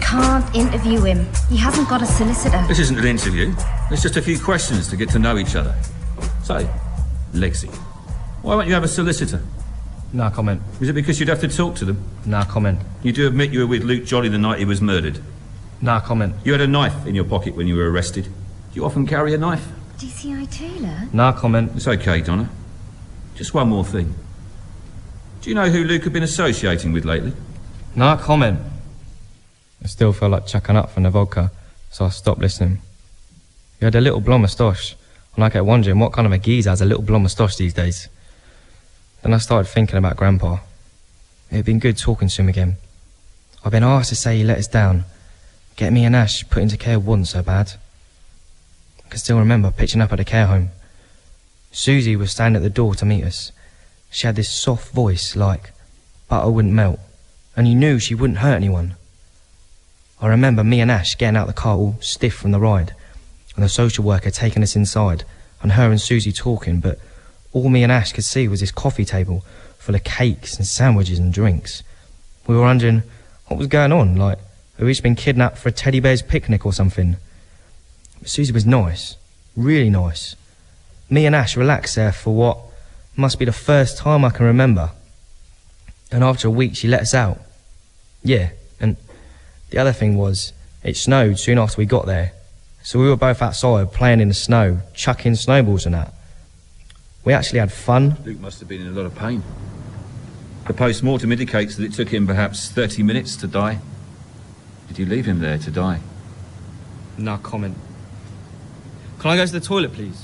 can't interview him. He hasn't got a solicitor. This isn't an interview. It's just a few questions to get to know each other. So, Lexi, why won't you have a solicitor? No comment. Is it because you'd have to talk to them? No comment. You do admit you were with Luke Jolly the night he was murdered? No comment. You had a knife in your pocket when you were arrested. Do you often carry a knife? DCI Taylor? No comment. It's okay, Donna. Just one more thing. Do you know who Luke had been associating with lately? No comment. I still felt like chucking up from the vodka, so I stopped listening. He had a little blonde moustache, and I kept wondering what kind of a geezer has a little blonde moustache these days. Then I started thinking about Grandpa. It had been good talking to him again. I've been asked to say he let us down, get me and Ash put into care wasn't so bad. I can still remember pitching up at the care home. Susie was standing at the door to meet us. She had this soft voice like butter wouldn't melt, and you knew she wouldn't hurt anyone. I remember me and Ash getting out the car all stiff from the ride, and the social worker taking us inside, and her and Susie talking, but all me and Ash could see was this coffee table full of cakes and sandwiches and drinks. We were wondering what was going on, like had we each been kidnapped for a teddy bear's picnic or something. But Susie was nice, really nice. Me and Ash relaxed there for what must be the first time I can remember. And after a week she let us out. Yeah, and the other thing was, it snowed soon after we got there. So we were both outside playing in the snow, chucking snowballs and that. We actually had fun. Luke must have been in a lot of pain. The post-mortem indicates that it took him perhaps 30 minutes to die. Did you leave him there to die? No comment. Can I go to the toilet, please?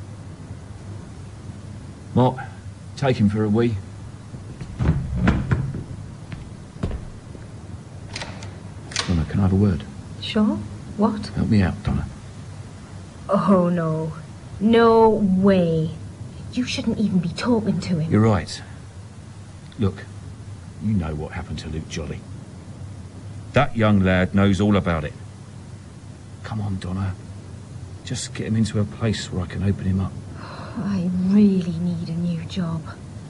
Mott, take him for a wee. Donna, can I have a word? Sure. What? Help me out, Donna. Oh, no. No way. You shouldn't even be talking to him. You're right. Look, you know what happened to Luke Jolly. That young lad knows all about it. Come on, Donna. Just get him into a place where I can open him up. I really need a new job.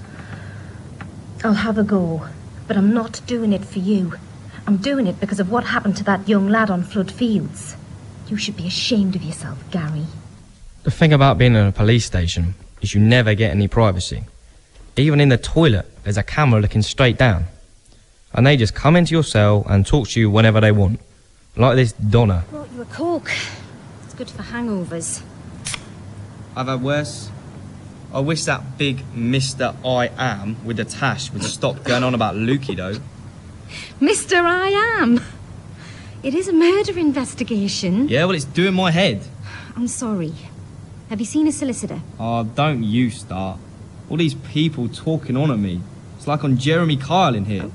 I'll have a go, but I'm not doing it for you. I'm doing it because of what happened to that young lad on Flood Fields. You should be ashamed of yourself, Gary. The thing about being in a police station is you never get any privacy. Even in the toilet, there's a camera looking straight down. And they just come into your cell and talk to you whenever they want. Like this Donna. Brought you a Coke. It's good for hangovers. I've had worse. I wish that big Mr. I Am with the tash would stop going on about Lukey, though. Mr. I Am. It is a murder investigation. Yeah, well, it's doing my head. I'm sorry. Have you seen a solicitor? Oh, don't you start. All these people talking on at me. It's like on Jeremy Kyle in here.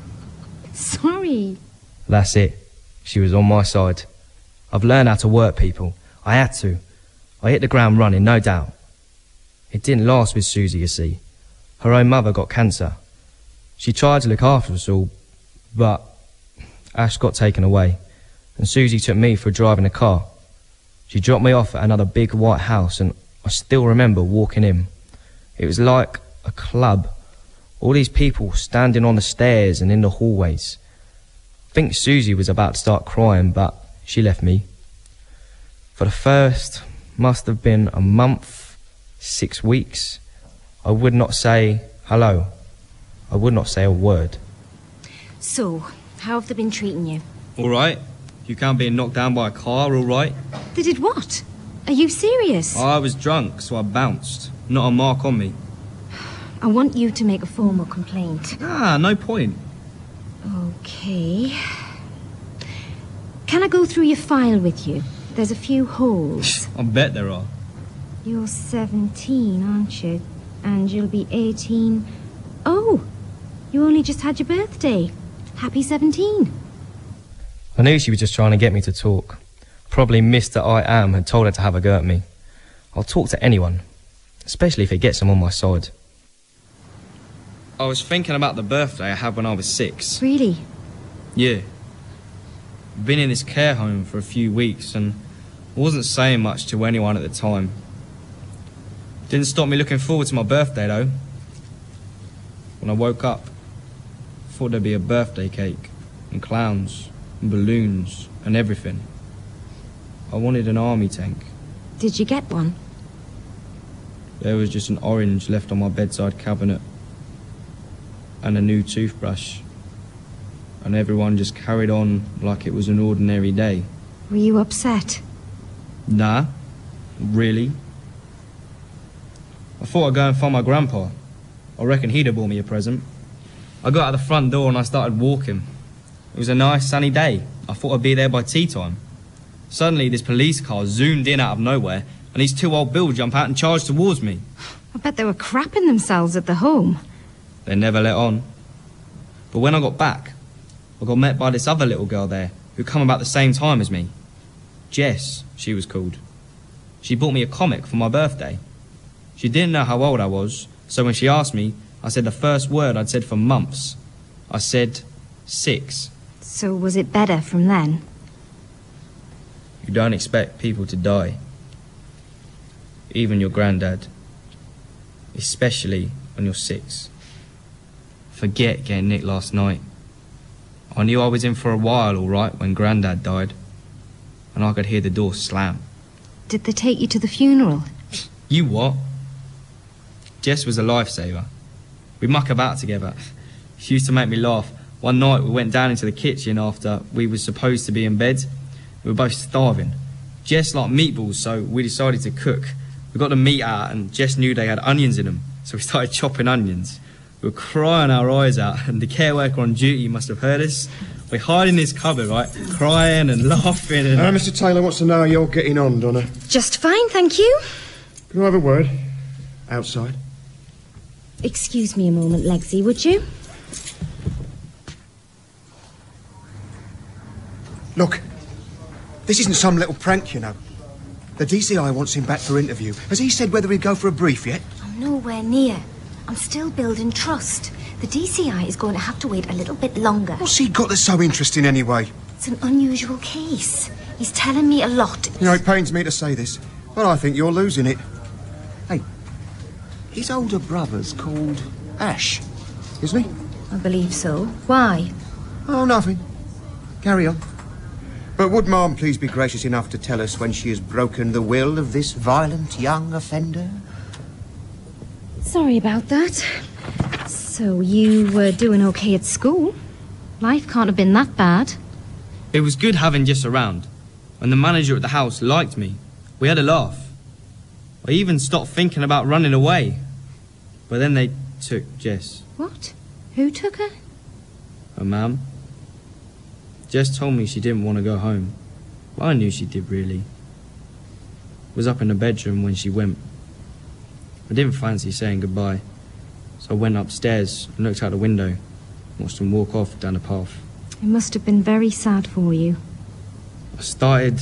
Sorry. That's it. She was on my side. I've learned how to work people. I had to. I hit the ground running, no doubt. It didn't last with Susie, you see. Her own mother got cancer. She tried to look after us all, but Ash got taken away, and Susie took me for driving a car. She dropped me off at another big white house, and I still remember walking in. It was like a club. All these people standing on the stairs and in the hallways. I think Susie was about to start crying, but she left me. For the first, must have been a month, 6 weeks, I would not say hello. I would not say a word. So, how have they been treating you? All right. You can't be knocked down by a car, all right? They did what? Are you serious? I was drunk, so I bounced. Not a mark on me. I want you to make a formal complaint. Ah, no point. Okay. Can I go through your file with you? There's a few holes. I bet there are. You're 17, aren't you? And you'll be 18. Oh, you only just had your birthday. Happy 17. I knew she was just trying to get me to talk. Probably Mr. I Am had told her to have a go at me. I'll talk to anyone, especially if it gets them on my side. I was thinking about the birthday I had when I was 6. Really? Yeah. Been in this care home for a few weeks and wasn't saying much to anyone at the time. Didn't stop me looking forward to my birthday, though. When I woke up, thought there'd be a birthday cake and clowns and balloons and everything. I wanted an army tank. Did you get one? There was just an orange left on my bedside cabinet and a new toothbrush. And everyone just carried on like it was an ordinary day. Were you upset? Nah, really. I thought I'd go and find my grandpa. I reckon he'd have bought me a present. I got out the front door and I started walking. It was a nice sunny day. I thought I'd be there by tea time. Suddenly this police car zoomed in out of nowhere and these two old bills jumped out and charged towards me. I bet they were crapping themselves at the home. They never let on. But when I got back, I got met by this other little girl there who come about the same time as me. Jess, she was called. She bought me a comic for my birthday. She didn't know how old I was, so when she asked me, I said the first word I'd said for months. I said 6. So was it better from then? You don't expect people to die. Even your granddad. Especially when you're 6. Forget getting nicked last night. I knew I was in for a while, all right, when Grandad died. And I could hear the door slam. Did they take you to the funeral? You what? Jess was a lifesaver. We'd muck about together. She used to make me laugh. One night we went down into the kitchen after we were supposed to be in bed. We were both starving. Jess liked meatballs, so we decided to cook. We got the meat out and Jess knew they had onions in them, so we started chopping onions. We were crying our eyes out, and the care worker on duty must have heard us. We hide in this cupboard, right, crying and laughing and... Mr. Taylor wants to know how you're getting on, Donna. Just fine, thank you. Can I have a word? Outside. Excuse me a moment, Legsy, would you? Look, this isn't some little prank, you know. The DCI wants him back for interview. Has he said whether he'd go for a brief yet? I'm nowhere near. I'm still building trust. The DCI is going to have to wait a little bit longer. What's he got that's so interesting anyway? It's an unusual case. He's telling me a lot. You know, it pains me to say this, but I think you're losing it. Hey, his older brother's called Ash, isn't he? I believe so. Why? Oh, nothing. Carry on. But would Ma'am please be gracious enough to tell us when she has broken the will of this violent young offender? Sorry about that. So you were doing okay at school? Life can't have been that bad. It was good having Jess around, and the manager at the house liked me. We had a laugh. I even stopped thinking about running away. But then they took Jess. What? Who took her? Her mum. Jess told me she didn't want to go home. Well, I knew she did, really. Was up in the bedroom when she went. I didn't fancy saying goodbye, so I went upstairs and looked out the window, watched them walk off down the path. It must have been very sad for you. I started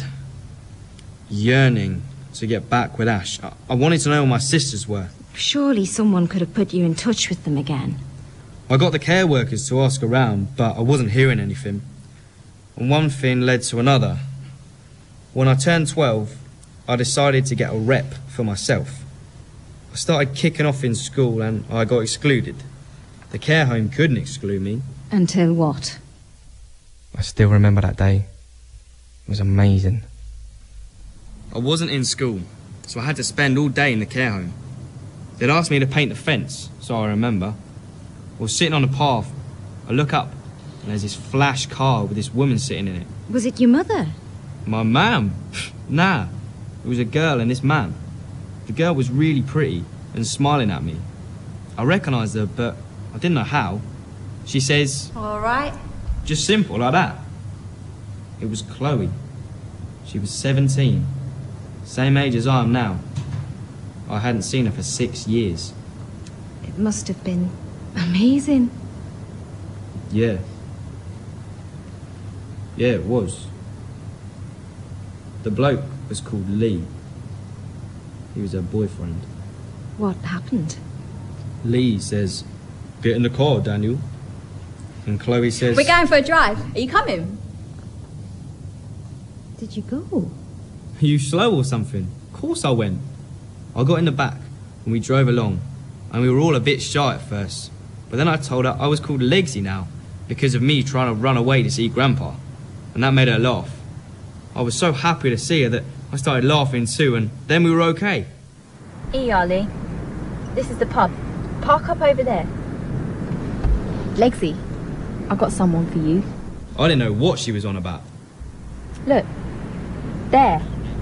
yearning to get back with Ash. I wanted to know where my sisters were. Surely someone could have put you in touch with them again. I got the care workers to ask around, but I wasn't hearing anything. And one thing led to another. When I turned 12, I decided to get a rep for myself. I started kicking off in school and I got excluded. The care home couldn't exclude me. Until what? I still remember that day. It was amazing. I wasn't in school, so I had to spend all day in the care home. They'd asked me to paint the fence, so I remember. I was sitting on the path. I look up and there's this flash car with this woman sitting in it. Was it your mother? My mum? Nah, it was a girl and this man. The girl was really pretty and smiling at me. I recognised her, but I didn't know how. She says... All right. Just simple, like that. It was Chloe. She was 17. Same age as I am now. I hadn't seen her for 6 years. It must have been amazing. Yeah. Yeah, it was. The bloke was called Lee. He was her boyfriend. What happened? Lee says, "Get in the car, Daniel." And Chloe says... We're going for a drive. Are you coming? Did you go? Are you slow or something? Of course I went. I got in the back and we drove along. And we were all a bit shy at first. But then I told her I was called Legsy now because of me trying to run away to see Grandpa. and that made her laugh. I was so happy to see her that I started laughing too, and then we were okay. Hey, Ollie. This is the pub. Park up over there. Legsy, I've got someone for you. I didn't know what she was on about. Look. There.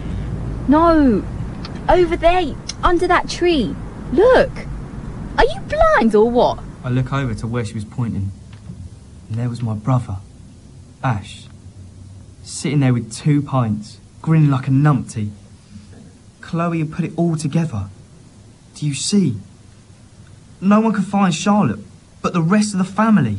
No. Over there. Under that tree. Look. Are you blind or what? I look over to where she was pointing, and there was my brother, Ash, sitting there with 2 pints, grinning like a numpty. Chloe had put it all together. Do you see? No one could find Charlotte, but the rest of the family.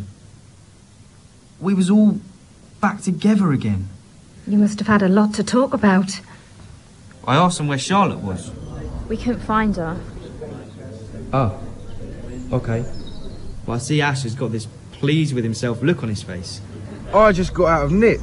We was all back together again. You must have had a lot to talk about. I asked them where Charlotte was. We couldn't find her. Oh, okay. Well, I see Ash has got this pleased with himself look on his face. I just got out of Nick.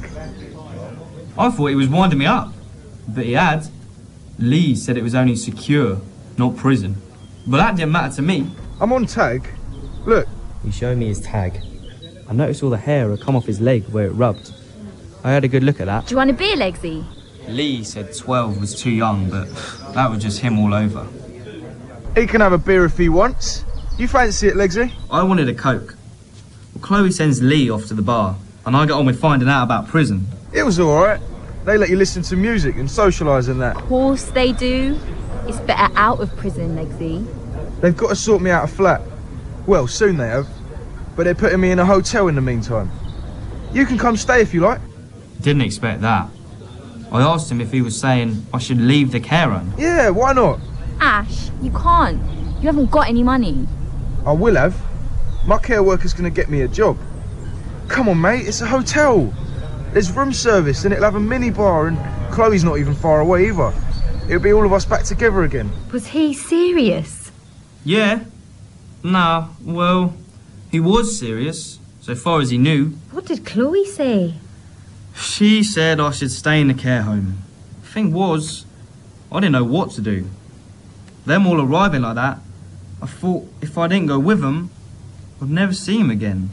I thought he was winding me up, but he had. Lee said it was only secure, not prison. But that didn't matter to me. I'm on tag. Look. He showed me his tag. I noticed all the hair had come off his leg where it rubbed. I had a good look at that. Do you want a beer, Legsy? Lee said 12 was too young, but that was just him all over. He can have a beer if he wants. You fancy it, Legsy? I wanted a Coke. Well, Chloe sends Lee off to the bar, and I got on with finding out about prison. It was alright. They let you listen to music and socialise and that. Of course they do. It's better out of prison, Legsy. They've got to sort me out a flat. Well, soon they have. But they're putting me in a hotel in the meantime. You can come stay if you like. Didn't expect that. I asked him if he was saying I should leave the care home. Yeah, why not? Ash, you can't. You haven't got any money. I will have. My care worker's going to get me a job. Come on, mate, it's a hotel. There's room service and it'll have a mini bar, and Chloe's not even far away either. It'll be all of us back together again. Was he serious? Yeah. Nah, well, he was serious, so far as he knew. What did Chloe say? She said I should stay in the care home. Thing was, I didn't know what to do. Them all arriving like that, I thought if I didn't go with them, I'd never see him again.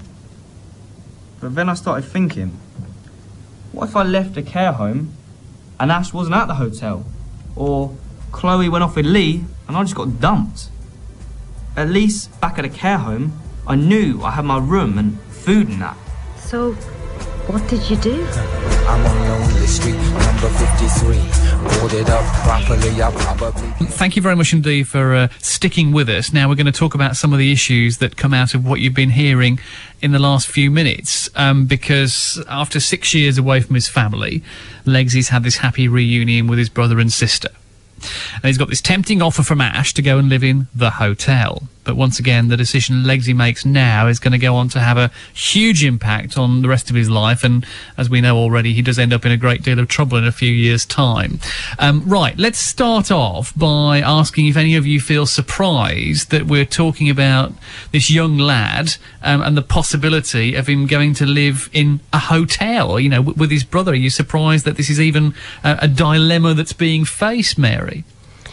But then I started thinking, what if I left the care home and Ash wasn't at the hotel? Or Chloe went off with Lee and I just got dumped? At least back at the care home, I knew I had my room and food and that. So, what did you do? I'm on Lonely Street, number 53. Boarded up properly, I probably... Thank you very much indeed for sticking with us. Now we're going to talk about some of the issues that come out of what you've been hearing in the last few minutes. Because after 6 years away from his family, Legsy's had this happy reunion with his brother and sister. And he's got this tempting offer from Ash to go and live in the hotel. But once again, the decision Legsy makes now is going to go on to have a huge impact on the rest of his life. And as we know already, he does end up in a great deal of trouble in a few years' time. Right, let's start off by asking if any of you feel surprised that we're talking about this young lad and the possibility of him going to live in a hotel, you know, with his brother. Are you surprised that this is even a dilemma that's being faced, Mary?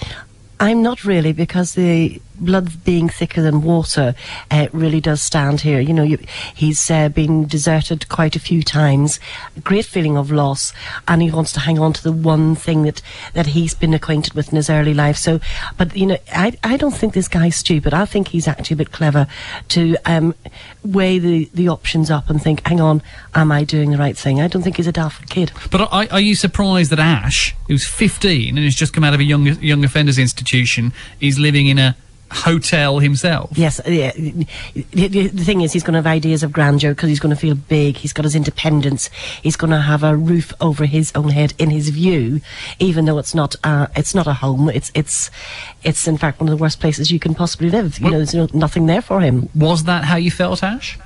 I'm not really, because the blood being thicker than water really does stand here. You know, he's been deserted quite a few times, a great feeling of loss, and he wants to hang on to the one thing that he's been acquainted with in his early life. So, but, you know, I don't think this guy's stupid. I think he's actually a bit clever to weigh the options up and think, hang on, am I doing the right thing? I don't think he's a daft kid. But are you surprised that Ash, who's 15 and has just come out of a young offenders institution, is living in a hotel himself? Yes, yeah. The thing is, he's going to have ideas of grandeur because he's going to feel big. He's got his independence. He's going to have a roof over his own head in his view, even though it's not a home. It's in fact one of the worst places you can possibly live. You know, there's nothing there for him. Was that how you felt, Ash?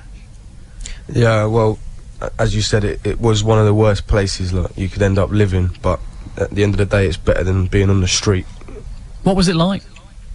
Yeah, well, as you said, it was one of the worst places you could end up living, but at the end of the day, it's better than being on the street. What was it like?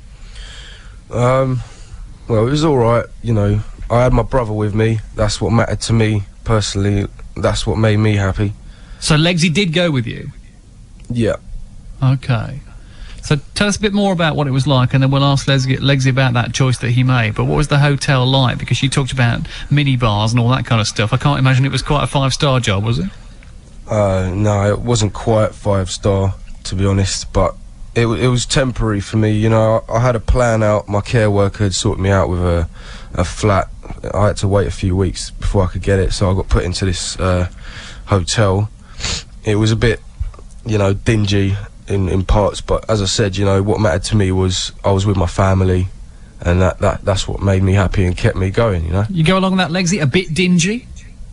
Well, it was alright, you know. I had my brother with me. That's what mattered to me, personally. That's what made me happy. So Legsy did go with you? Yeah. Okay. So tell us a bit more about what it was like, and then we'll ask Legsy about that choice that he made. But what was the hotel like? Because you talked about mini bars and all that kind of stuff. I can't imagine it was quite a 5-star job, was it? No, it wasn't quite 5-star, to be honest, but it was temporary for me. You know, I had a plan out. My care worker had sorted me out with a flat. I had to wait a few weeks before I could get it, so I got put into this hotel. It was a bit, you know, dingy in parts, but as I said, you know, what mattered to me was I was with my family, and that's what made me happy and kept me going, you know. You go along that, Legsy? A bit dingy?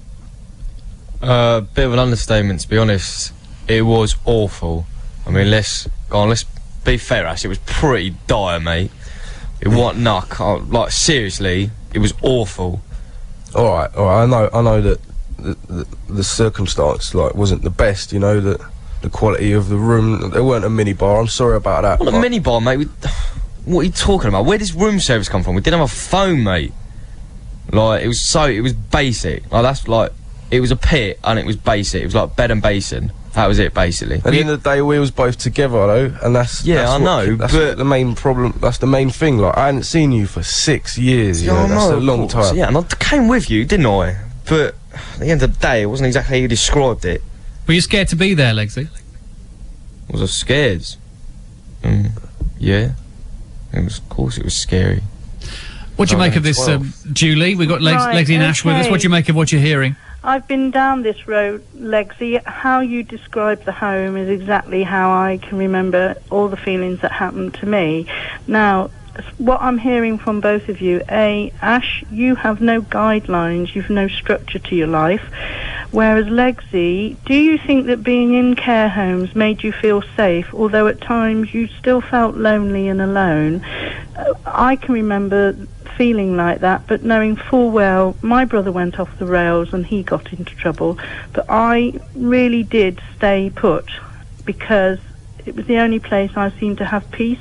Bit of an understatement, to be honest. It was awful. I mean, let's be fair, Ash, it was pretty dire, mate. It wasn't like, seriously, it was awful. Alright, I know that the circumstance, like, wasn't the best, you know, the quality of the room, there weren't a minibar, I'm sorry about that. What a minibar, mate? What are you talking about? Where does room service come from? We didn't have a phone, mate. Like, it was basic. Like, that's like, it was a pit, and it was basic. It was like bed and basin. That was it, basically. At the end of the day, we was both together, though, and that's the main problem. That's the main thing. Like, I hadn't seen you for 6 years. You know, that's a long time. Yeah, and I came with you, didn't I? But at the end of the day, it wasn't exactly how you described it. Were you scared to be there, Legsy? Was I scared? Yeah. Of course, it was scary. What do you make of this, Julie? We've got Legsy and Ash with us. What do you make of what you're hearing? I've been down this road, Legsy. How you describe the home is exactly how I can remember all the feelings that happened to me. Now, what I'm hearing from both of you, Ash, you have no guidelines, you've no structure to your life. Whereas Legsy, do you think that being in care homes made you feel safe, although at times you still felt lonely and alone? I can remember feeling like that, but knowing full well my brother went off the rails and he got into trouble, but I really did stay put because it was the only place I seemed to have peace.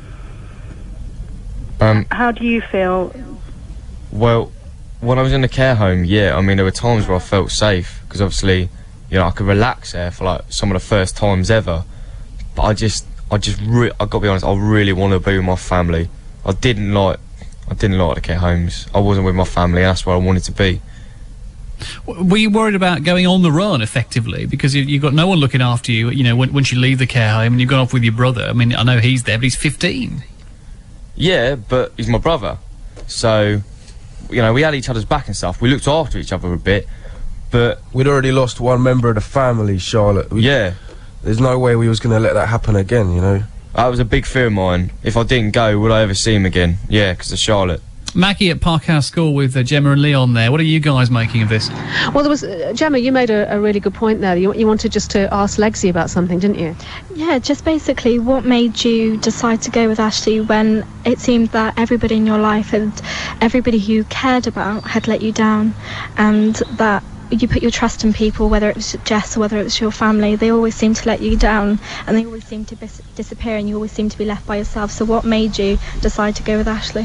How do you feel? Well, when I was in the care home, yeah, I mean, there were times where I felt safe, because obviously, you know, I could relax there for, like, some of the first times ever. But I gotta be honest, I really wanted to be with my family. I didn't like the care homes. I wasn't with my family, and that's where I wanted to be. Were you worried about going on the run, effectively? Because you've got no one looking after you, you know, once you leave the care home and you've gone off with your brother. I mean, I know he's there, but he's 15. Yeah, but he's my brother. So, you know, we had each other's back and stuff. We looked after each other a bit, but... We'd already lost one member of the family, Charlotte. Yeah. There's no way we was going to let that happen again, you know? That was a big fear of mine. If I didn't go, would I ever see him again? Yeah, because of Charlotte. Maggie at Parkhouse School with Gemma and Leon there. What are you guys making of this? Well, there was Gemma, you made a really good point there. You wanted just to ask Legsy about something, didn't you? Yeah, just basically what made you decide to go with Ashley when it seemed that everybody in your life and everybody who you cared about had let you down, and that you put your trust in people, whether it was Jess or whether it was your family, they always seem to let you down and they always seem to disappear and you always seem to be left by yourself. So what made you decide to go with Ashley?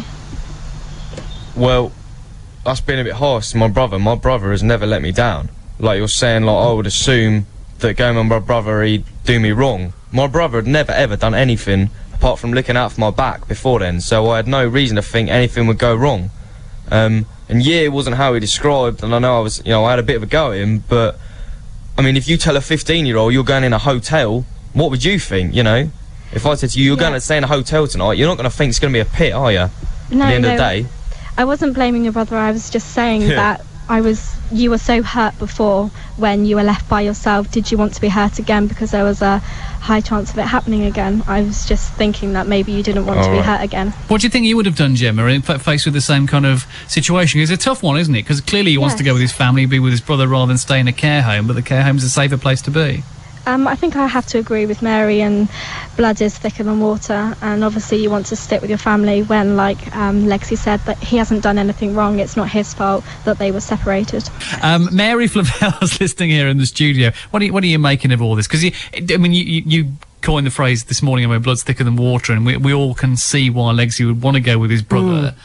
Well, that's been a bit harsh to my brother. My brother has never let me down. Like you're saying, like I would assume that going with my brother he'd do me wrong. My brother had never ever done anything apart from looking out for my back before then, so I had no reason to think anything would go wrong. And yeah, it wasn't how he described, and I know I had a bit of a go at him, but I mean, if you tell a 15-year-old you're going in a hotel, what would you think, you know? If I said to you, you're going to stay in a hotel tonight, you're not going to think it's going to be a pit, are you? No, at the end of the day. I wasn't blaming your brother, I was just saying that you were so hurt before when you were left by yourself. Did you want to be hurt again because there was a high chance of it happening again? I was just thinking that maybe you didn't want to be hurt again. What do you think you would have done, Gemma, faced with the same kind of situation? It's a tough one, isn't it? Because clearly he wants to go with his family, be with his brother rather than stay in a care home, but the care home's a safer place to be. I think I have to agree with Mary, and blood is thicker than water, and obviously you want to stick with your family when, like Legsy said, that he hasn't done anything wrong. It's not his fault that they were separated. Mary Flavel's listening here in the studio. What are you making of all this? Because you coined the phrase this morning, I mean, blood's thicker than water, and we all can see why Legsy would want to go with his brother.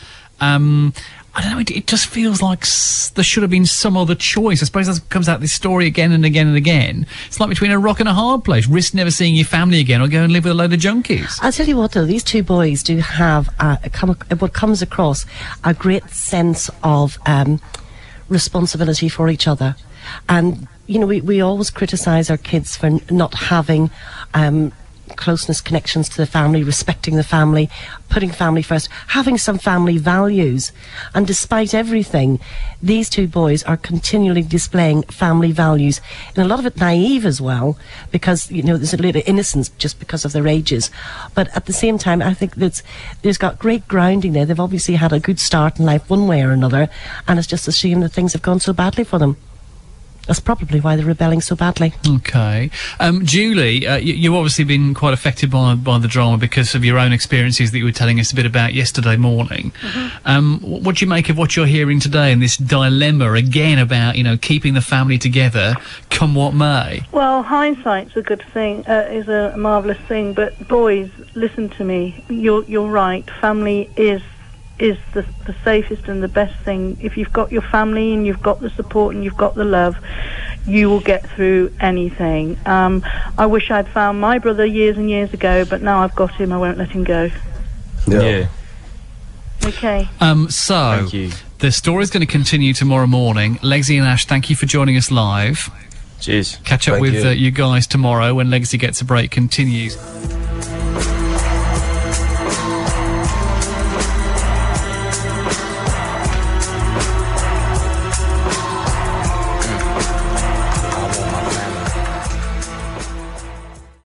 I don't know, it just feels like there should have been some other choice. I suppose that comes out this story again and again and again. It's like between a rock and a hard place. Risk never seeing your family again or go and live with a load of junkies. I'll tell you what, though, these two boys do have what comes across a great sense of responsibility for each other. And you know, we always criticise our kids for not having closeness, connections to the family, respecting the family, putting family first, having some family values. And despite everything, these two boys are continually displaying family values, and a lot of it naive as well, because, you know, there's a little innocence just because of their ages. But at the same time, I think there's got great grounding there. They've obviously had a good start in life one way or another, and it's just a shame that things have gone so badly for them. That's probably why they're rebelling so badly. Okay. Julie, you've obviously been quite affected by the drama because of your own experiences that you were telling us a bit about yesterday morning. What do you make of what you're hearing today and this dilemma again about, you know, keeping the family together come what may? Well, hindsight's a good thing, is a marvellous thing, but boys, listen to me. You're right. Family is the safest and the best thing. If you've got your family and you've got the support and you've got the love, you will get through anything. I wish I'd found my brother years and years ago, but now I've got him, I won't let him go. Yeah. Okay. So, Thank you. the story's going to continue tomorrow morning. Legsy and Ash, thank you for joining us live. Cheers. Catch up Thank with you. you guys tomorrow when Legsy Gets a Break continues.